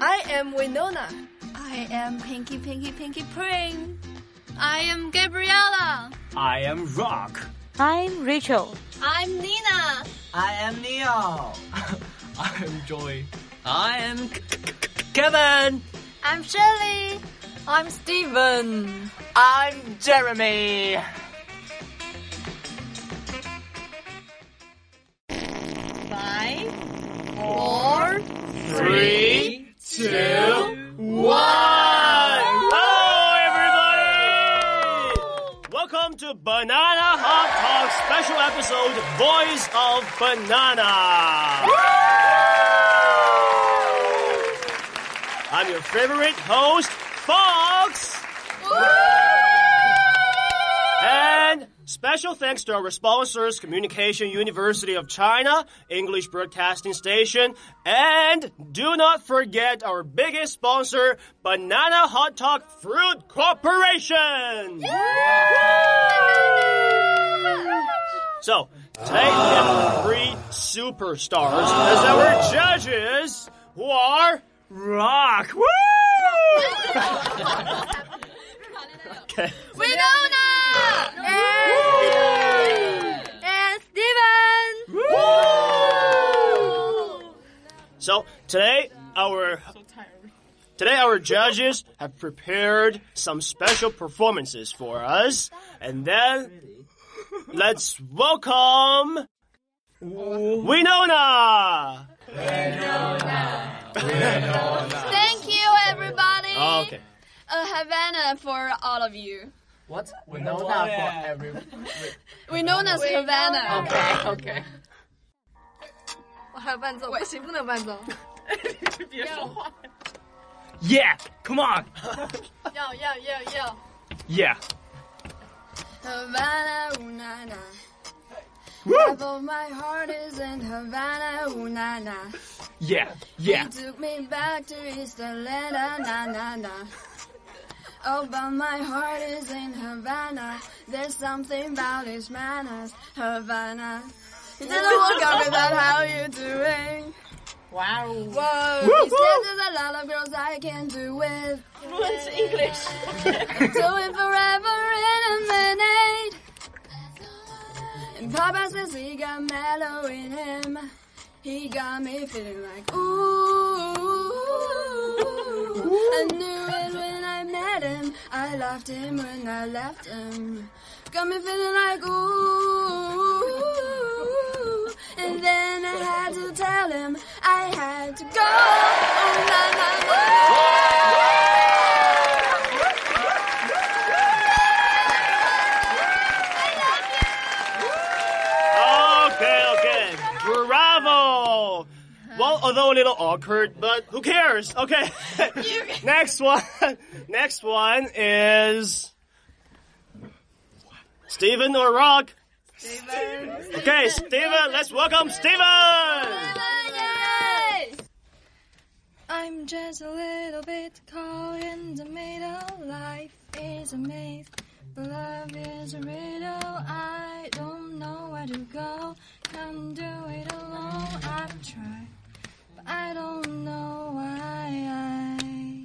I am Winona. I am Pinky Pring. I am Gabriella. I am Rock. I'm Rachel. I'm Nina. I am Neo. I am Joy. I am Kevin. I'm Shirley. I'm Steven. I'm Jeremy. Five, 4, 3, 2, 1. Hello, everybody! Welcome to Banana Hot Talk special episode, Voice of Banana. I'm your favorite host, Fox. And special thanks to our sponsors, Communication University of China, English Broadcasting Station, and do not forget our biggest sponsor, Banana Hot Talk Fruit Corporation. So, today we have 3 superstars as our judges, who are Rock. Woo! Okay. Winona! And Steven! So today our judges have prepared some special performances for us, and then let's welcome Winona. Thank you, everybody. Okay. Havana for all of you. What? Winona for everyone. Winona's Havana. Okay. 我还有伴奏，不行，不能伴奏。 Yeah, come on. Yo. Yeah. Havana, ooh, na, na. Woo! Half of my heart is in Havana, ooh, na, na. Yeah. He took me back to East Atlanta, na, na, na. Oh, but my heart is in Havana. There's something about his manners, Havana. He didn't walk up without how you doing. Wow. Whoa. He says there's a lot of girls I can do with. Fluent English. Do it forever in a minute. And Papa says he got mellow in him. He got me feeling like, ooh. I knew it when I met him. I loved him when I left him. Got me feeling like, ooh. And then I had to tell him I had to go. Oh, na, na, na. Okay. Bravo. Well, although a little awkward, but who cares? Okay. Next one is Steven or Rock? Steven. Okay, Steven, let's welcome Steven! I'm just a little bit caught in the middle. Life is a maze, but love is a riddle. I don't know where to go. Can't do it alone. I've tried, but I don't know why.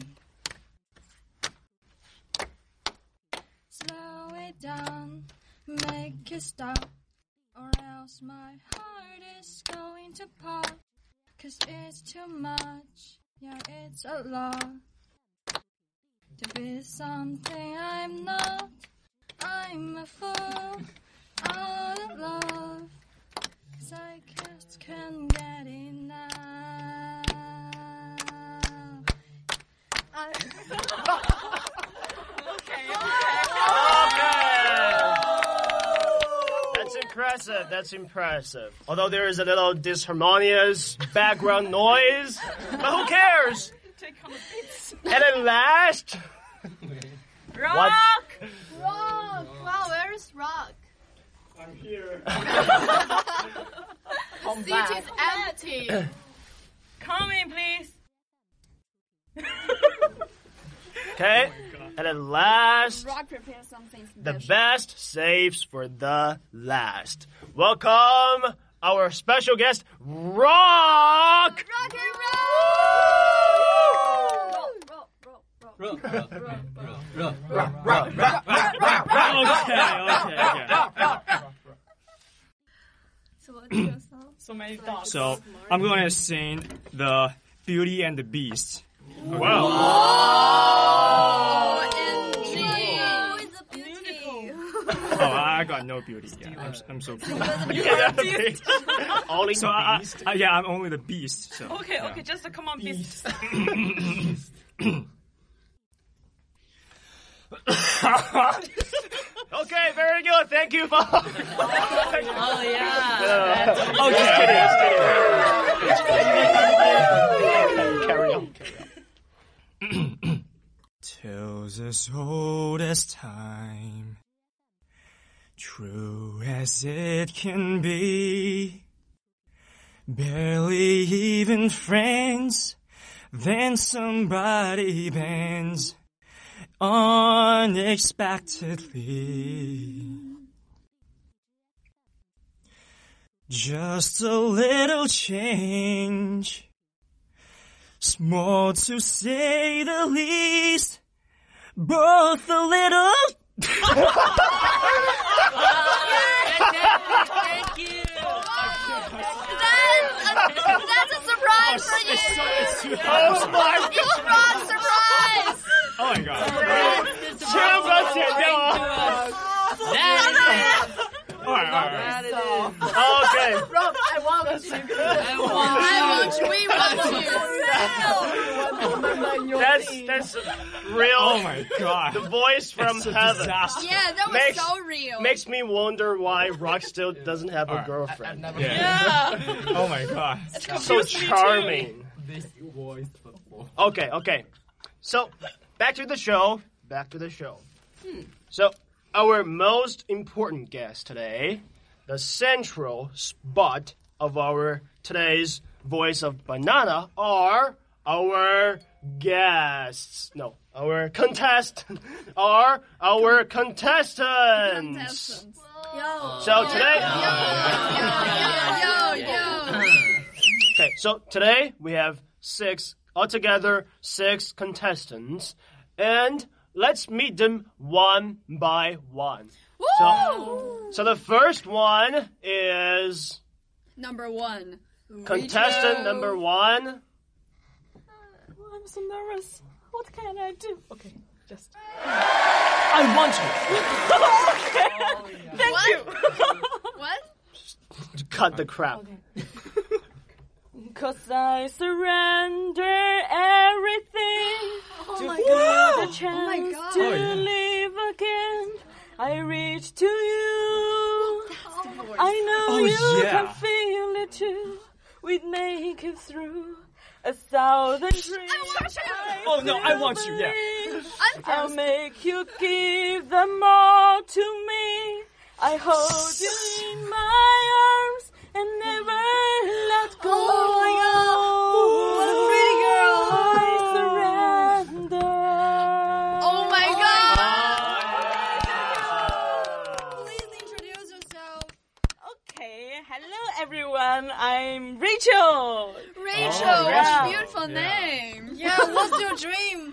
Slow it down, make it stop, or else my heart is going to pop. 'Cause it's too much, yeah, it's a lot to be something I'm not. I'm a fool out of love, 'cause I just can't get enough. That's impressive. Although there is a little disharmonious background noise, but who cares? And at last, Rock! Wow, where is Rock? I'm here. The seat is empty. Come in, please. Okay, and at last, Rock prepared something special. the best saves for the last. Welcome our special guest, Rock! Rock and roll! So what's your song? So many dogs. So I'm going to sing the Beauty and the Beast. Wow. Oh, I got no beauty. Yeah, I'm so beautiful. Only So I'm only the beast. So Okay, yeah. okay, just come on, beast. Okay, very good. Thank you, Bob. Oh yeah. Carry on. Tales as old as time, true as it can be, barely even friends, then somebody bends unexpectedly. Just a little change, small to say the least, both a little. Thank you. That's a surprise for you. Oh my Surprise! Oh my god. 千万不要剪掉啊 Alright. Okay. I want to see That's real. Oh my god. The voice from It's a heaven. disaster. Yeah, that was Makes- so real. Makes me wonder why Rock still doesn't have a I've girlfriend. never Yeah. Oh my god. So charming. this voice before. Okay. So, back to the show. So, our most important guest today, the central spot of our today's Voice of Banana, are our guests. No, our contestants. So today, okay. So today we have altogether six contestants, and let's meet them one by one. So the first one is Number 1. contestant number 1. Oh, I'm so nervous. What can I do? Okay, just. I want Thank you. What? to cut the crap. Cause I surrender everything to get the chance God. to live again. I reach to you. I know you yeah. can feel it too. We'd make it through 1,000 dreams. Oh no, I want you, yeah. I'll make you give them all to me. I hold you in my arms and never let go. Oh my God. I surrender. Oh my God. Please introduce yourself. Okay, hello everyone. I'm Rachel. Rachel, Oh, what Rachel. a beautiful name. Yeah, what's your dream?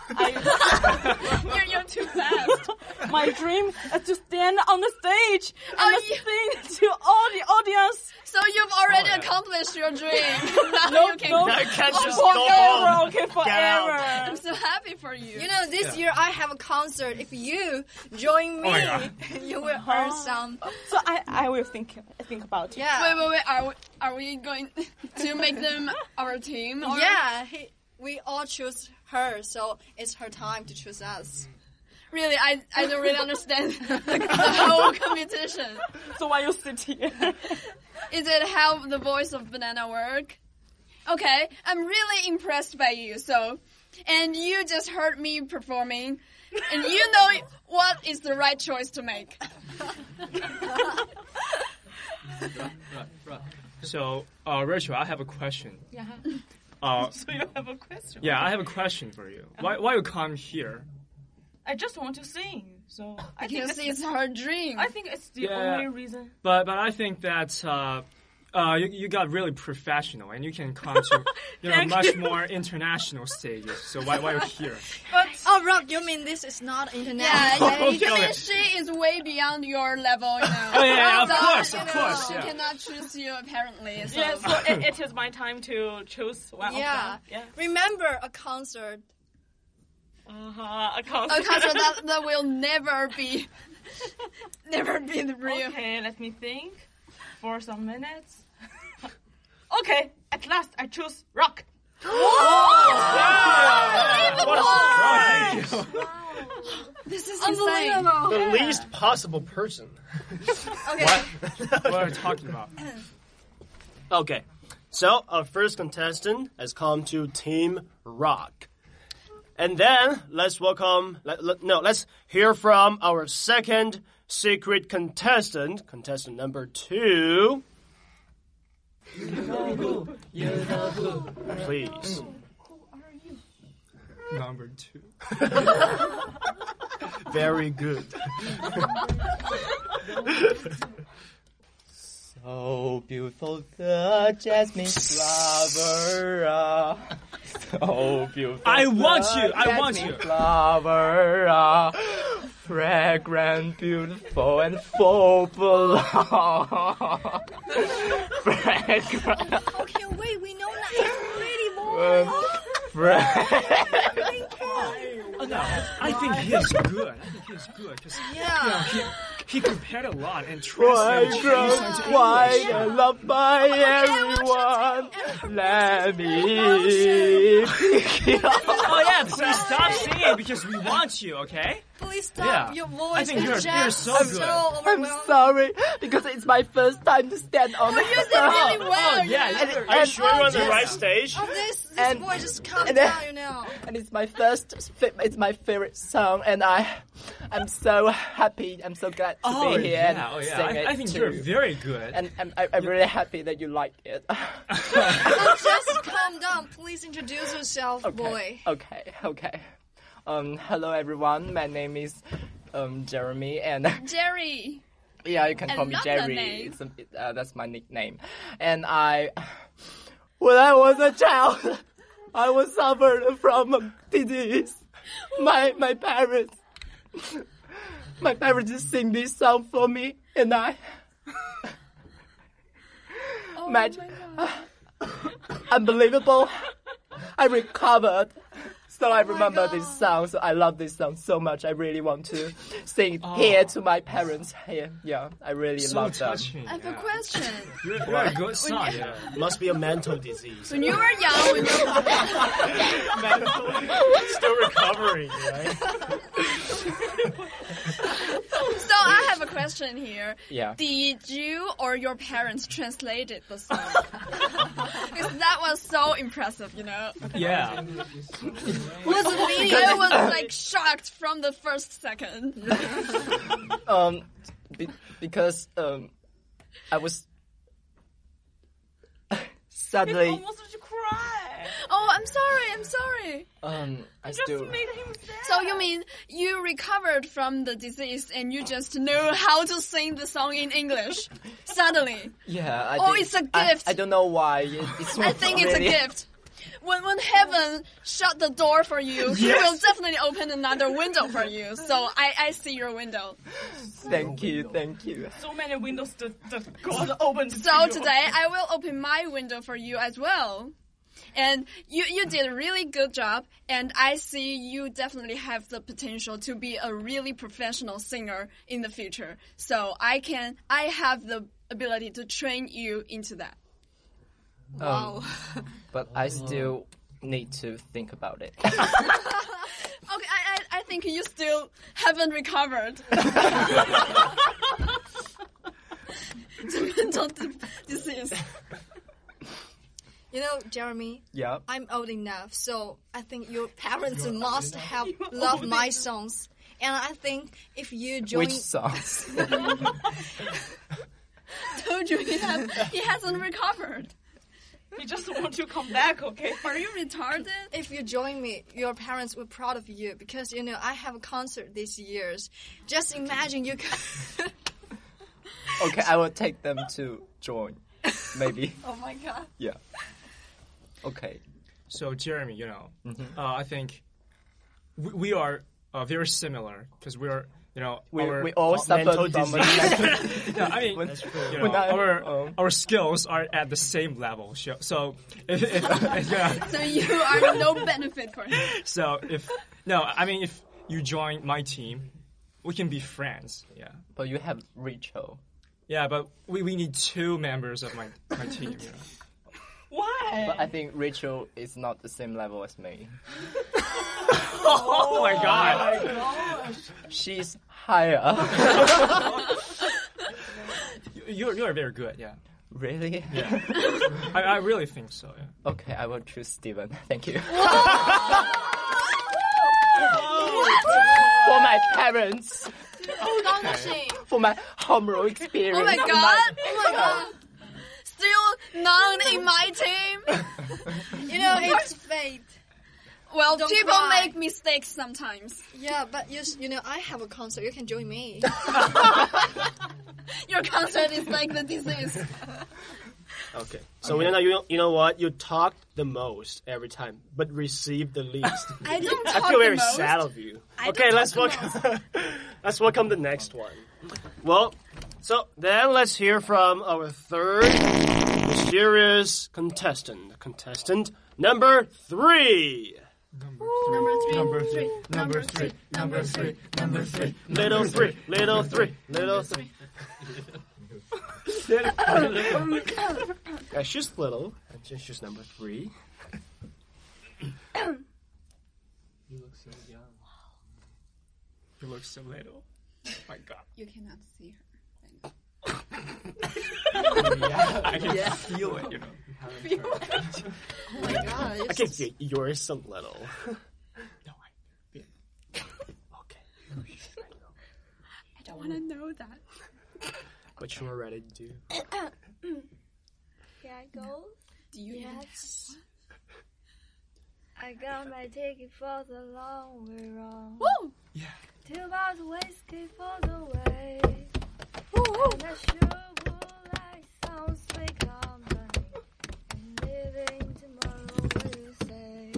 You're too fast. My dream is to stand on the stage and Oh, sing to all the audience. So you've already accomplished your dream. Now you can no. go. I can't just go Forever, home. okay, Get out. forever. I'm so happy for you. You know, this year I have a concert. If you join me, Oh my God. you will earn some. So I will think about it. Yeah. Wait. Are we going to make them our team? Or? Yeah, we all choose her, so it's her time to choose us. Really, I don't really understand the whole competition. So why you sit here? Is it how the Voice of Banana work? Okay, I'm really impressed by you. And you just heard me performing, and you know what is the right choice to make. So, Rachel, I have a question. Yeah. So you have a question? yeah, I have a question for you. Why you come here? I just want to sing. So I think Because it's her dream. I think it's the Yeah. only reason. But I think that you got really professional and you can come to Thank much you. more international stages. So why you're here? But Oh, Rock, you mean this is not international? Yeah, Okay, even okay. if she is way beyond your level, you know. Oh, yeah, of So, course, you of know, course, She yeah. cannot choose you apparently. So. Yeah, so it is my time to choose one Yeah. of them. Yeah. Remember a concert. A concert. A concert that will never be the real. Okay, let me think for some minutes. Okay, at last I choose rock. What a surprise! This is Unbelievable. The least possible person. Okay. What are you talking about? Okay, so our first contestant has come to Team Rock. And then let's hear from our second secret contestant, contestant number 2. Please. Number 2. Very good. So beautiful, the jasmine flower. So beautiful. I want you. the I want jasmine you. Flower. Fragrant, beautiful, and full belong. Fragrant. Okay, wait, we know that it's pretty boy. I think he's good. Cause Yeah. he compared a lot and translated Fragrant, Chinese into white, English. and loved by everyone. Let me pick it up. Oh yeah, please stop singing because we want you, okay? Please stop. Yeah. Your voice I think is you're just so good. I'm overwhelming. sorry, because it's my first time to stand on the You did really well. Oh yeah, Are you sure you're on the right stage? Oh, this And- boy just calm and then- down, you know. and it's my it's my favorite song, and I'm so happy, I'm so glad to Oh be here yeah, and yeah. sing it I think too. you're very good. And I'm really happy that you like it. Now just calm down. Please introduce yourself, boy. Okay. Hello everyone. My name is Jeremy, and Jerry. yeah, you can I call me love that Jerry. name. That's my nickname. And when I was a child, I was suffered from a disease. My parents just sing this song for me, and Oh Magic. my God. Unbelievable. I recovered. So I remember this song. So I love this song so much. I really want to sing it here to my parents. Here, yeah, I really So love them. touching. I have a yeah. question. You're a good son. Yeah. Must be a mental disease. When you were young, Still recovering, right? so I have a question here. Yeah. Did you or your parents translated the song? Because that was so impressive, you know. Yeah. Was me? I was like shocked from the first second. Because I was suddenly Almost to cry. Oh, I'm sorry. I Just still made him sad. So you mean you recovered from the disease and you just know how to sing the song in English suddenly? yeah. I Oh, think- it's a gift. I don't know why. It's I think it's a really- gift. When heaven shut the door for you, he will definitely open another window for you. So I see your window. Thank you. So many windows that God opened. So today I will open my window for you as well. And you did a really good job, and I see you definitely have the potential to be a really professional singer in the future. So I have the ability to train you into that. Wow. But I still need to think about it. Okay, I think you still haven't recovered. The mental disease. You know, Jeremy, Yeah. I'm old enough, so I think your parents must have loved my songs. And I think if you join... Which songs? Told you he hasn't recovered. He just want to come back, okay? Are you retarded? If you join me, your parents will be proud of you because, you know, I have a concert this year. Just imagine you can... Okay, I will take them to join. Maybe. Oh my god. Yeah. Okay. So Jeremy, I think we are very similar because we are. We all suffer from no, I mean, our skills are at the same level. So if So you are no benefit for him. So if you join my team, we can be friends. Yeah. But you have Rachel. Yeah, but we need 2 members of my team. Why? But I think Rachel is not the same level as me. Oh my god! She's higher. You're very good. Yeah. Really? Yeah. I really think so. Yeah. Okay, I will choose Steven. Thank you. For my parents. For my homeroom experience. Oh my god! Oh my god! Still none in my team. It's fate. Well, Don't people cry. make mistakes sometimes. Yeah, but I have a concert. You can join me. Your concert is like the disease. Okay. So you know what? You talk the most every time, but receive the least. I don't I talk feel very the most. sad of you. Okay, let's welcome the next one. Well, so then let's hear from our third mysterious contestant. Contestant number 3. Number three. Little 3. Little 3. Little 3. Yeah, she's little. She's number 3. You look so young. You look so little. Oh my god. You cannot see her. I can feel it, Oh my god! I can feel yours so little. No, Okay. I don't want to know that. But you're ready to do. Here I go. Do you Yes. I got my ticket for the long way round. Woo! Yeah. 2 bars of whiskey for the way. And I sure would like some sweet company. And living tomorrow, what you say?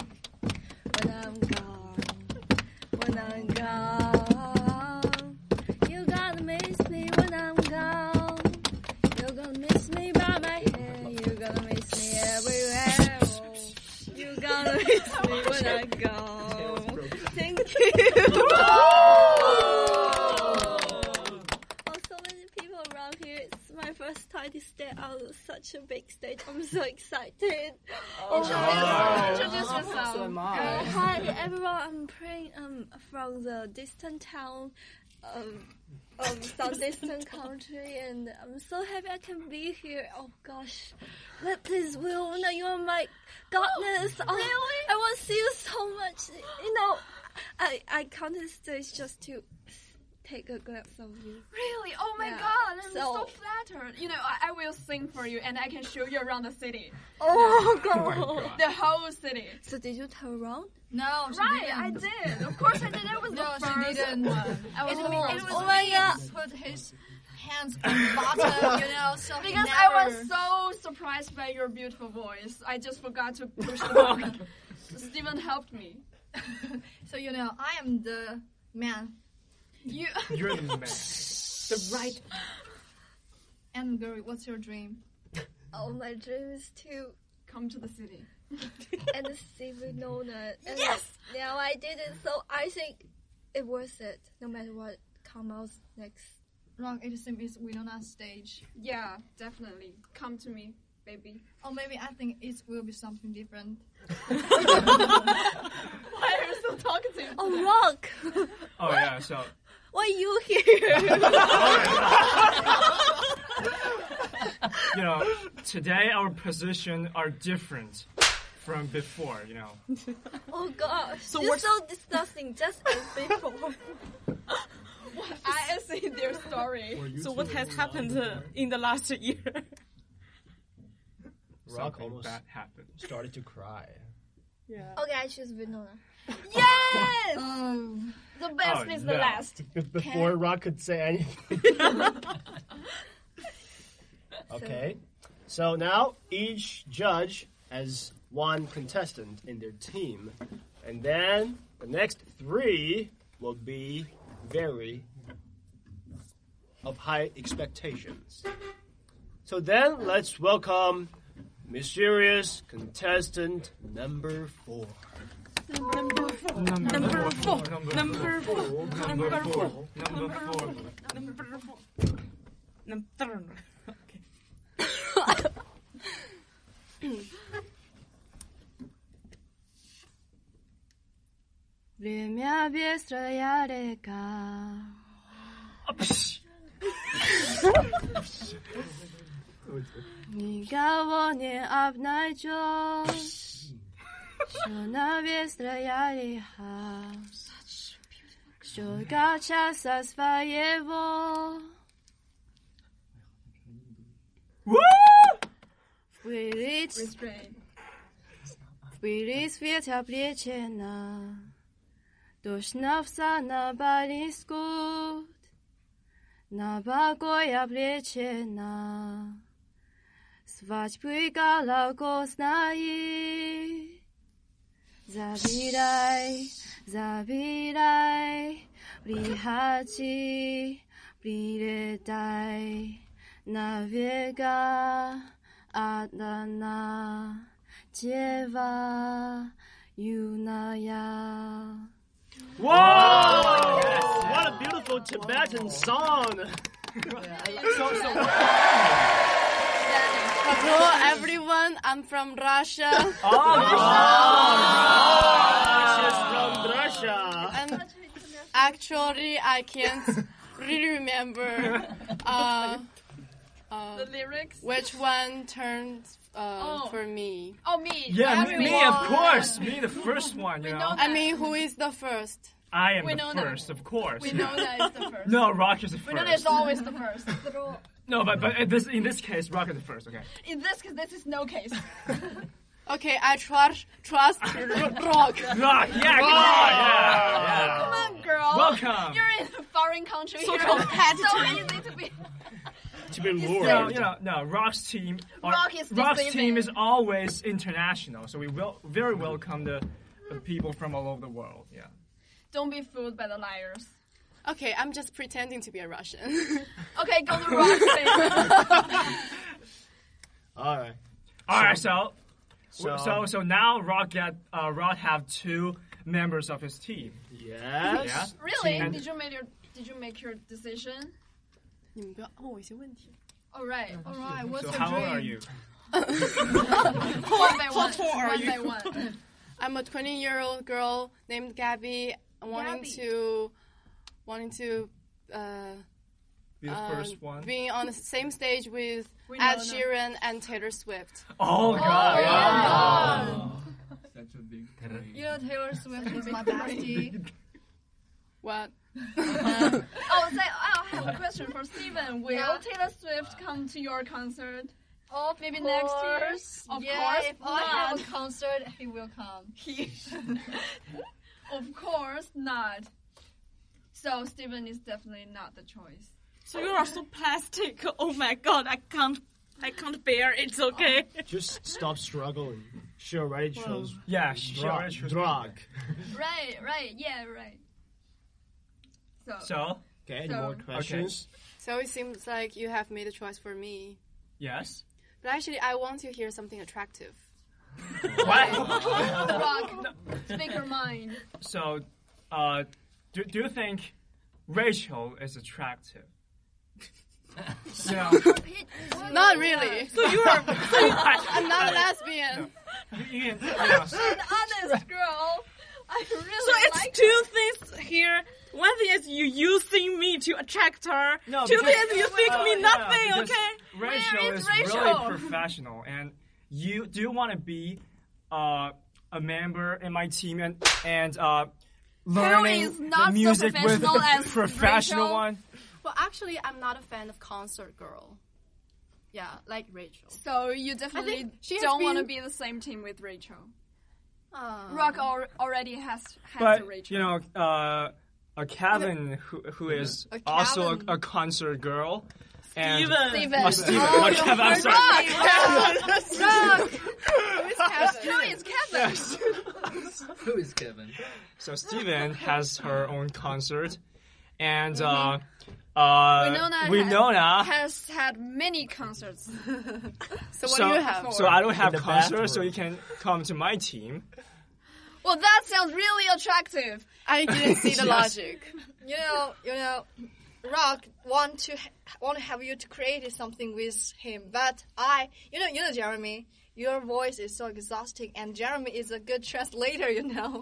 When I'm gone, you gonna miss me when I'm gone. You're gonna miss me by my hand. You're gonna miss me everywhere. Oh, you're gonna miss me when I'm gone. Thank you. So many people around here. It's my first time to step out of such a big stage. I'm so excited. Introduce yourself. So am I. Hi everyone. I'm praying from the distant town of some distant country, and I'm so happy I can be here. Oh gosh, but please, Wilna, you are my goddess. Oh, really? I want to see you so much. I come to the stage just to take a glimpse of you. Really? Oh my Yeah. god, I'm so So- flattered. I will sing for you and I can show you around the city. Oh god. The whole city. So did you turn around? No, she Right, didn't. I did. Of course I did. I was No, the she first didn't. one. I was the It first was Oh my god. he put his hands on the bottom, so he Because never... I was so surprised by your beautiful voice. I just forgot to push the button. Steven helped me. So I am the man. You're the man. The right. And girl, what's your dream? Oh, my dream is to Come to the city. and see Winona. And Yes! now I did it, so I think it worth it, no matter what comes out next. Wrong, it seems we don't have stage. Yeah, definitely. Come to me, baby. Or maybe I think it will be something different. Why are you still talking to me? Oh, Rock! Oh yeah, so Why are you here? today our position are different from before. Oh gosh, So you're what- so disgusting, just as before. I see their story. So what has happened in the last year? Rock Something almost bad happened. started to cry. Yeah. Okay, I choose Winona. Yes! Oh. The best Oh, is the no. last. Before Rock could say anything. Okay. So now each judge has one contestant in their team. And then the next 3 will be very of high expectations. So then let's welcome mysterious contestant number 4. Number four. Время быстро я река. Никого не обнайдешь, что на быстрая река, что качаться своего. В пыли свет облечена, дождь навса на балискут, на покой облечена, свадьбы голокосной. Забирай, забирай, приходи, прилетай, навека одна дева юная. Whoa! Yes. What a beautiful Tibetan song! Hello everyone, I'm from Russia. She's from Russia. And actually, I can't really remember The lyrics? which one turned for me. Oh, me. Yeah, me, Everyone. of course. Me, the first one, you know. I mean, who is the first? I am We the know that. first, of course. We know that it's the first. No, Rock is the We know that first. it's always the first. No, but in this case, Rock is the first, okay. In this case, this is no case. Okay, I trust Rock. Rock, yeah, come on, yeah. Come on, girl. Welcome. You're in a foreign country. So here. competitive. So easy to be. To be No, lured. no, Rock's team. Rock's team deceiving. is always international, so we will very welcome the people from all over the world. Yeah. Don't be fooled by the liars. Okay, I'm just pretending to be a Russian. Okay, go to Rock's team. All right. All right, so now Rock have 2 members of his team. Yes. Yeah. Really? And- Did you make your decision? 你们不要问我一些问题。 All right. All right. What's So your how old dream? are you? One by one. tall are One you? by one. I'm a 20-year-old girl named Gabby, wanting to Be the first one. being on the same stage with We Ed know. Sheeran and Taylor Swift. Oh God! Wow. You know Taylor Swift is my bestie. What? Oh, I have a question for Steven. Will Taylor Swift come to your concert? Oh, maybe next year? Of course if I have not. a concert, he will come. Of course not. So Steven is definitely not the choice. So you are so plastic. Oh my god, I can't bear it. It's okay. Just stop struggling. She already chose Yeah, she already chose drug. Right, yeah, right. So Okay, any more questions? So it seems like you have made a choice for me. yes. But actually, I want to hear something attractive. What? Rock, speak your mind. So, do you think Rachel is attractive? You know, Not really. So you are. I'm not a lesbian. you An honest girl. I So really it's like 2 things here. One thing is you using me to attract her. No, 2 because- things you think me nothing. because Okay. Rachel Where is is Rachel? really professional, and you do want to be a member in my team and learning is not the music so with professional the as professional Rachel. one. Well, actually, I'm not a fan of concert girl. Yeah, like Rachel. So you definitely think she has don't want to been- be the same team with Rachel. Uh, Rock already has But a Rachel. you know, a Kevin who is A also Kevin. a concert girl. And Steven. Oh, Steven. Not Kevin. I'm sorry. Rock. No, it's Kevin. Yes. Who is Kevin? So Steven has her own concert, and Winona has had many concerts. So what do you have? So I don't have the concerts, so bathroom. you can come to my team. Well, that sounds really attractive. I didn't see the logic. You know, Rock want to have you to create something with him, but you know, Jeremy, your voice is so exhausting, and Jeremy is a good translator, you know.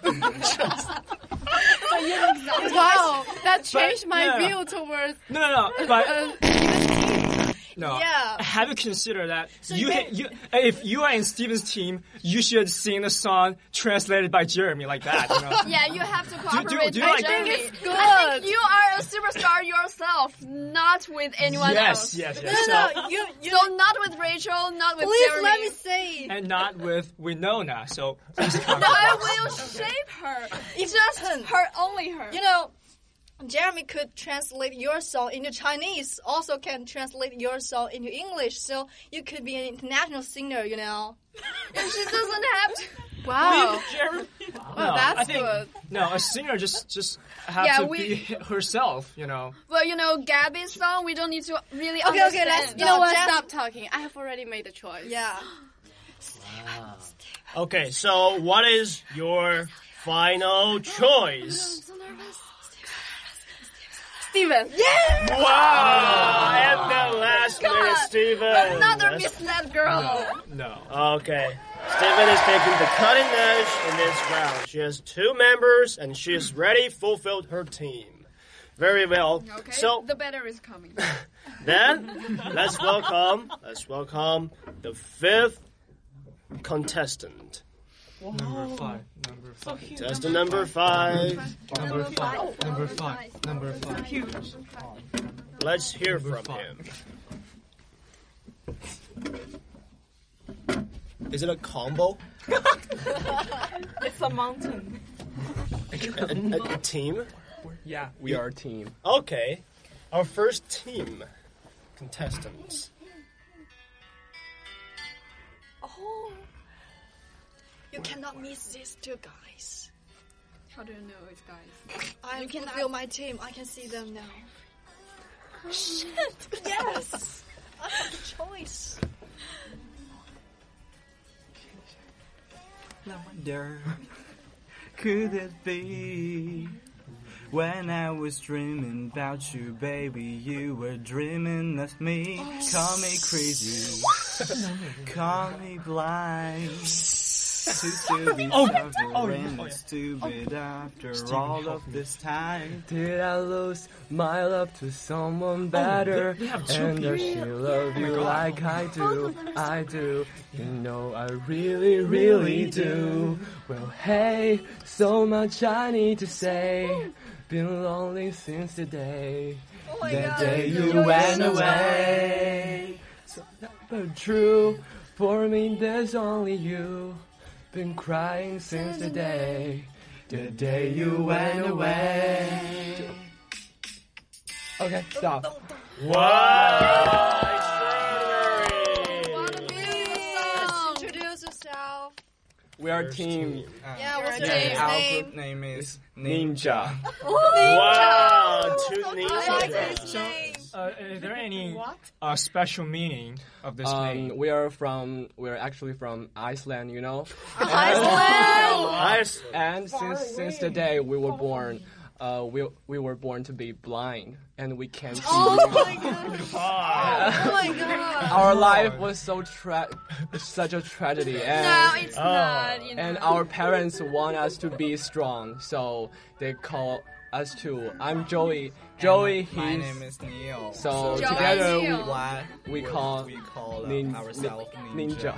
Wow, that changed my view towards. No. But no. Yeah. Have you considered that So if you are in Steven's team, you should sing the song translated by Jeremy like that. You know? Yeah, you have to cooperate do you with like- Jeremy. I think it's good. I think you are a superstar yourself, not with anyone else. Yes. No, you So not with Rachel, not with please Jeremy. let me say. And not with Winona. So please come. I will shape her. Just her, only her. You know, Jeremy could translate your song into Chinese, also can translate your song into English, so you could be an international singer, you know. And she doesn't have to. Wow. Jeremy. Well, that's I think, good. No, a singer just have Yeah, to we- be herself. You know. Well, you know, Gabby's song, we don't need to really Okay, understand. let's You know what? Just- Stop talking. I have already made the choice. Yeah. Okay, so what is your final choice? Steven. Wow! And the last minute, Steven. Another misled girl. No. Okay. Steven is taking the cutting edge in this round. She has 2 members and she is ready, fulfilled her team. Very well. Okay, So the better is coming. then, let's welcome the 5th contestant. Number 5. Contestant number 5. Number 5. Let's hear from him. Is it a combo? It's a mountain. A team? Yeah, we are a team. Okay. Our first team contestants. Oh, you cannot miss these 2 guys. How do you know it's guys? I can feel my team. I can see them now. Shit! Yes! I have the choice. I wonder, could it be when I was dreaming about you, baby, you were dreaming of me? Call me crazy, call me blind. Too stupid, stupid after all of this time. Did I lose my love to someone better? And does she love you like I do? I do. You know I really, really do. Well, hey, so much I need to say. Been lonely since the day. my The God. day you went away. So but true. For me, there's only you. Been crying since the day you went away. Okay, stop. Wow! Introduce yourself. We are team Yeah, what's your Yeah, our name? group name is Ninja. Wow! 2 I like ninjas. his name. Is there any special meaning of this name? We're actually from Iceland, you know. Nice. And since the day we were born, we were born to be blind, and we can't see. Oh my god. Our life was such a tragedy, and No, it's not. You know. and our parents want us to be strong, so they call us to. I'm Joey. Joey, my he's name is Neil. so Joey together Neil. Why we call ourselves Ninja.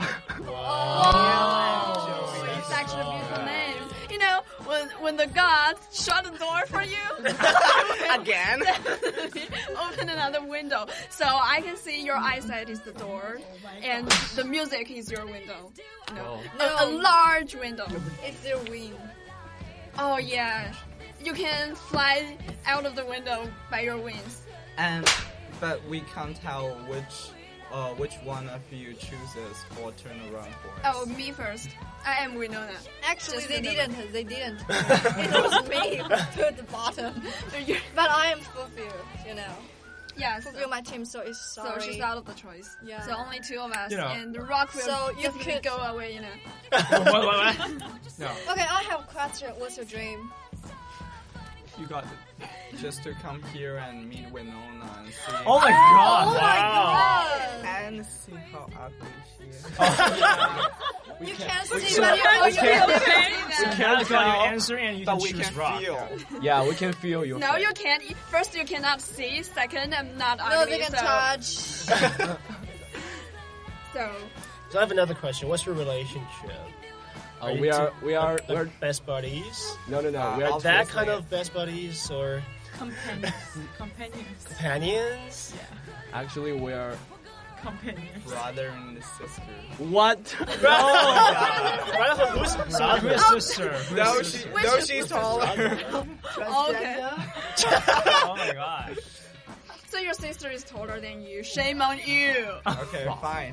It's actually a beautiful name. You know, when the gods shut the door for you, Again. open another window. So I can see your eyesight is the door, and the music is your window. No, a large window. It's their wing. Oh yeah, you can fly out of the window by your wings. And But we can't tell which one of you chooses or turn around for us. Oh, me first. I am Winona. Actually, Just they remember. didn't. It was me who put the bottom. But I am fulfilled, you know. Yeah, Fulfill my team, so it's so sorry. she's out of the choice. Yeah. So only 2 of us, You know. and Rock will So you definitely could- go away, you know. What? No, Okay, I have a question. What's your dream? you got it. Just to come here and meet Winona and see. Oh my god! Oh my Wow. god! And see how ugly she is. You can't see, so- but we you can't- feel I got your answer, and you But can we choose can rock. feel. Yeah, we can feel you. No, you can't. First, you cannot see. Second, I'm not ugly. No, they can so, touch. So, So I have another question. What's your relationship? We're best buddies. no. We are That kind of best buddies or Companions. companions? actually we're Companions. Brother and sister. what? Brother, who's So who is sister? Who No, is sister? she's taller. okay. Oh my god. So your sister is taller than you. Shame on you. Okay, fine.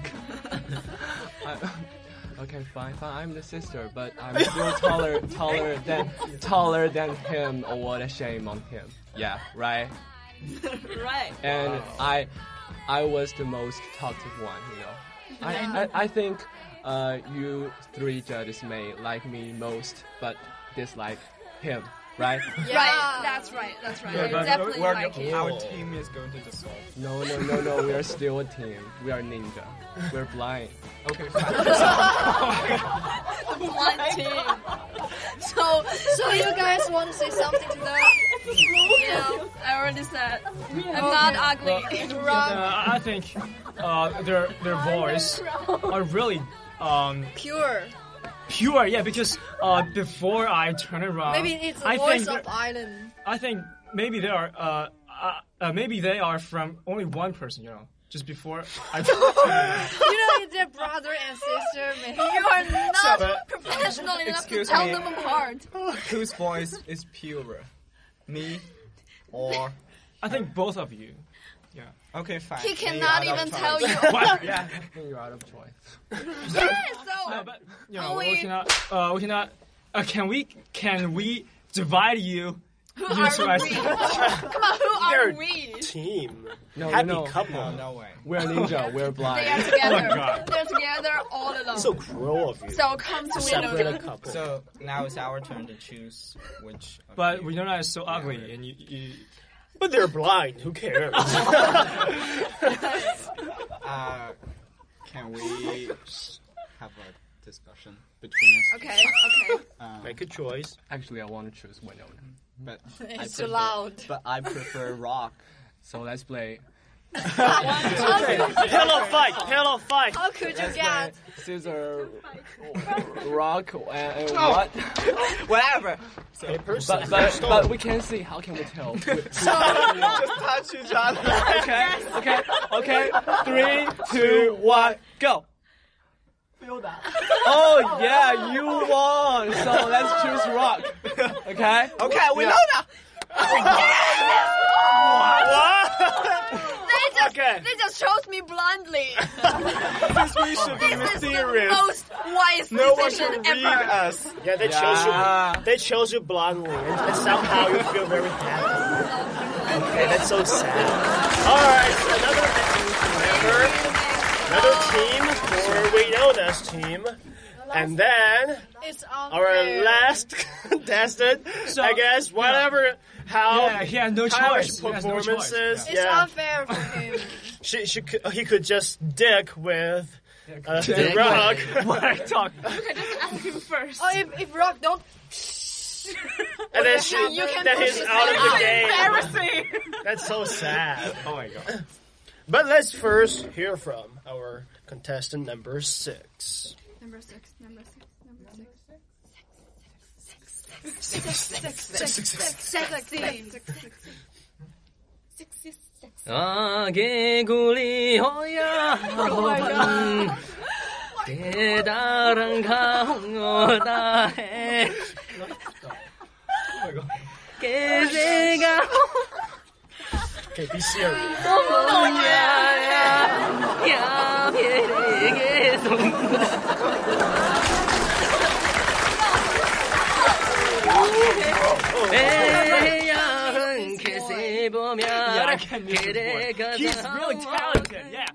Okay, fine. I'm the sister, but I'm still taller than him. Or what a shame on him. Yeah, right. Right. And I was the most talkative one, you know. I think you 3 judges may like me most, but dislike him, right? Yeah. Right. That's right. That's right. Yeah, I but definitely like you. Our team is going to dissolve. No. We are still a team. We are ninja. We're blind. Okay, fine. One team. So you guys want to say something to them? yeah, I already said I'm not ugly. I think their voice are really Pure. pure. Yeah, because before I turn around, Maybe it's the I voice think of Island. I think maybe they are from only one person. You know, just before I. You know, it's their brother and sister, man. You are not But- professional enough to Excuse tell me. them apart. Whose voice is purer? Me or... I think both of you. Yeah. Okay, fine. He Then you're cannot out of even choice. tell you. What? Yeah. You're out of choice. Yes, so No, but you know, Only- we cannot. Can we divide you? who You two are guys- we? Come on, who are They're we? team. No, Happy no. couple. No way. We're ninja. We're They blind. are together. God. They're together all alone. So cruel of you. So come to Separate a Winona. couple. So now it's our turn to choose which. of But you- Winona is so ugly, and you But they're blind. Who cares? Can we have a discussion between us? Okay. Make a choice. Actually, I want to choose Winona. But It's too loud. But I prefer rock. So let's play. Pillow fight. Pillow fight. How could you get? Scissor, rock, and what? Whatever. Paper, But we can't see. How can we tell? Just touch each other. Okay. 3, 2, 1, go. Oh yeah, you won. So let's choose rock. Okay. Okay, we know now. They just chose me blindly. We should be This is the mysterious. most wise No one decision can read ever. us. Yeah, they chose you. They chose you blindly, and somehow you feel very happy. Okay, that's so sad. All right, so another team for Winona's team, and then It's our unfair. last contestant. So, I guess whatever how Yeah, he had no however choice. his He has no choice. performances. It's Yeah, unfair for him. he could just dick with the rock. What I talk. Ask him first. Oh, if Rock don't. And then, You can then push he's his out of the leg. game. Embarrassing. That's so sad. Oh my god. But let's first hear from our contestant number 6. Number 6. 개구리 호야 깨달은 강어다 해 깨새가 Okay, be serious. Yeah, I can use his voice. He's really talented. Yeah.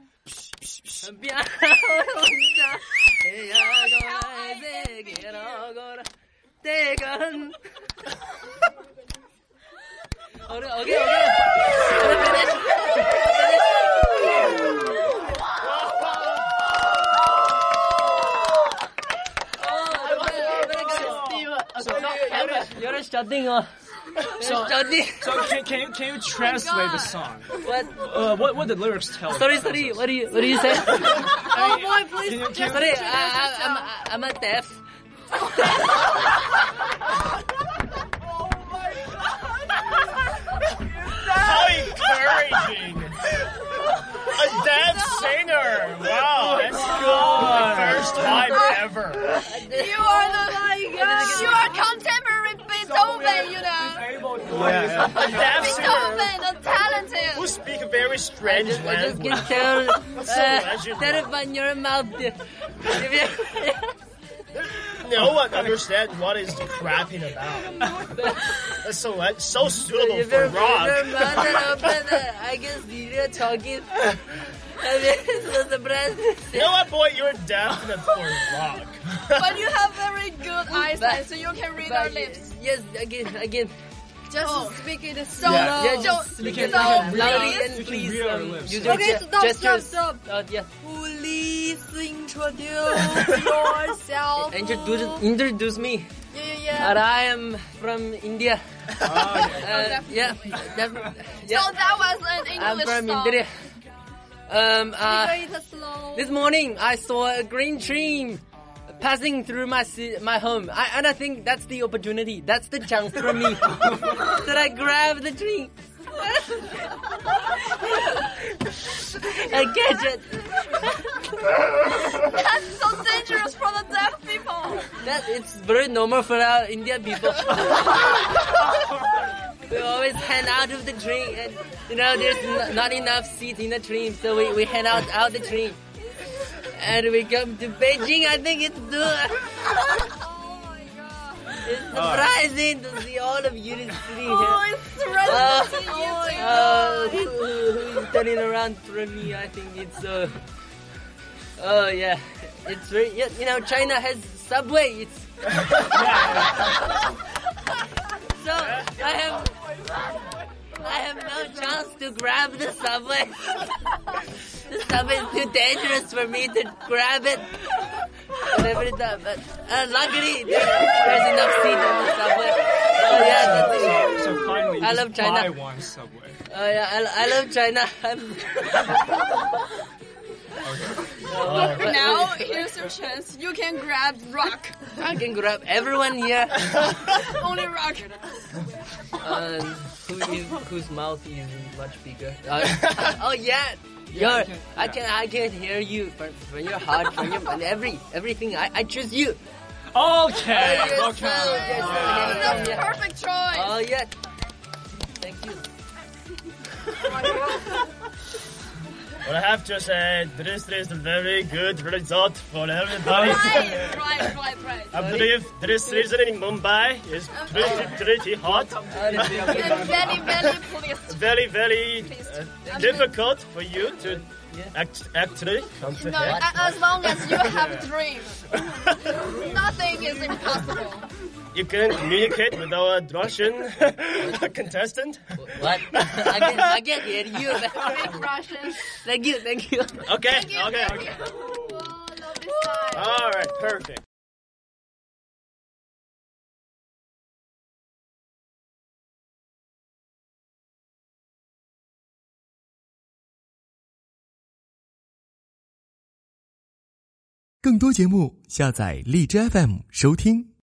You're studying on. So can you translate the song? What the lyrics tell? Sorry. What do you say? Oh boy, please. Sorry, I'm a deaf. How encouraging! A deaf singer! Wow, that's cool. The first time ever. You are you are contemporary Beethoven, you know. Yeah. A deaf singer Beethoven, the talented. who speak a very strange I just language. can tell legendary. that on your mouth. No one understands what is the crapping about. That's so suitable for rock. I guess you're talking. I'm so surprised. You know what, boy? You're definite for rock. But you have very good eyesight, so you can read our lips. Yes, again. Just speak it so Yeah, low. just speak it loudly and please use your gestures. Stop. Yeah. Please introduce yourself. Introduce me. Yeah. And I am from India. Yeah. So that was an English I'm from song. India. Speak it slow. This morning I saw a green tree passing through my home. And I think that's the opportunity. That's the chance for me that I grab the tree. I catch it. That's so dangerous for the deaf people. It's very normal for our Indian people. We always hang out of the tree, and there's not enough seats in the tree, so we hang out the tree. And we come to Beijing. I think it's Oh my god. It's surprising to see all of you sitting here. Oh, it's surprising to see you too. Who's turning around for me? I think it's oh yeah, it's very. China has subway. It's so I have no chance to grab the subway. The subway is too dangerous for me to grab it. And every time, but luckily there's enough seat on the subway. Oh yeah, that's it. So finally, I love China. buy one subway. Oh yeah, I love China. Now here's your chance. You can grab rock. I can grab everyone here. Only rock. Whose mouth is much bigger? Oh yeah. I can hear you from your heart, from your everything. I choose you. Okay. Yes, That's perfect choice. Oh yeah. Thank you. What I have to say, this is a very good result for everybody. Right. I believe this season in Mumbai is pretty hot. Very, Very difficult for you to actually comprehend. No, as long as you have dreams, nothing is impossible. You can communicate with our Russian contestant. What? I can't hear you. Russian. Thank you. Okay. Oh, love this time. All right, perfect. 更多节目，下载荔枝 FM 收听。